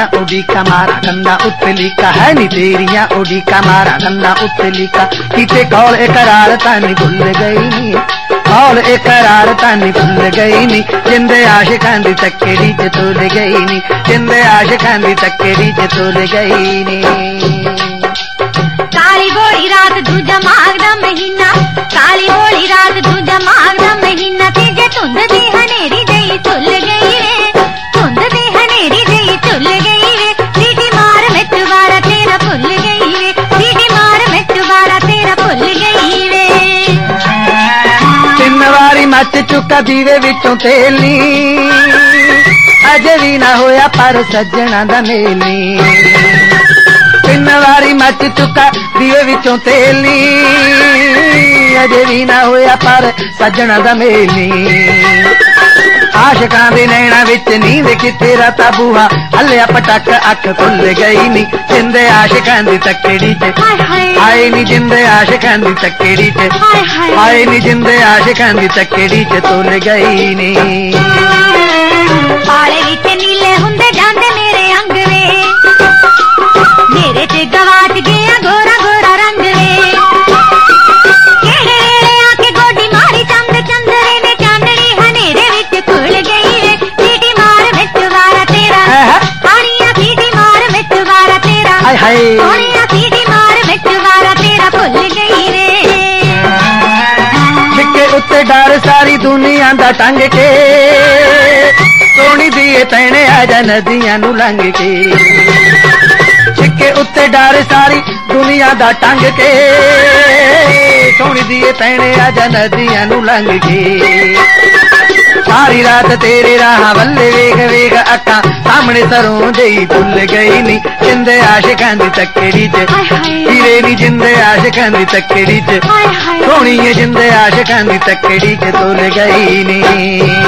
तेरिया उड़ीका मारा गंदा उत्तलीका है नी तेरिया उड़ीका मारा गंदा उत्तलीका किते कौल इकरार तानी भुल गई नी कौल इकरार तानी भुल गई नी जिंदे आशिकां दी तकड़ी च तुल गई नी जिंदे आशिकां दी तकड़ी च तुल गई नी काली बोली रात दूजा माघ दा महीना काली बोली रात दूजा माघ दा महीना तेजे धुंध दी हनेरी जई चुल गई रे धुंध दी हनेरी जई चुल गई रे सीटी मार मैं दोबारा तेरा भुल गई रे सीटी मार मैं दोबारा तेरा भुल गई रे तीन वारी मच चुका दीवे विचों तेल नी अजे भी ना होया पर सज्जणा दा मेल नी तीन वारी मच चुका दीवे विचों तेल नी अजे भी ना होया पर सज्जणा दा मेल नी आशिकां दे नैना विच नींद किथे राता बूहा हलिया पटक अख खुल गई नी जिंदे आशिकां दी तकड़ी च आए नी जिंदे आशिकां दी तकड़ी च आए नी जिंदे आशिकां दी तकड़ी च तुल गई नी पाले विच नीले हुंदे जांदे मेरे अंग वे मेरे च गवाच गया गोरा गोरा रंग वे केड़े वेले आके गोडी मारी चंद चंदरे ने चांदनी हनेरे विच खुल गई रे सीटी मार मैं दोबारा तेरा आनिया सीटी मार मैं दोबारा तेरा आनिया सीटी मार मैं दोबारा तेरा भुल गई रे छिके उत्ते डर सारी दुनिया दा टंग के सोनी दिए पैने आजा नदियां नू लंघ के छिके उत्ते डर सारी दुनिया दा टंग के सोनी दिए पैने आजा नदियां नू लंघ के सारी रात तेरे राह वल्ले वेग वेग अक्खां सामने सरों जई भुल गई नी जिंदे आशिकां दी तकड़ी च हीरे नी जिंदे आशिकां दी तकड़ी च सोहणीए जिंदे आशिकां दी तकड़ी च तुल गई नी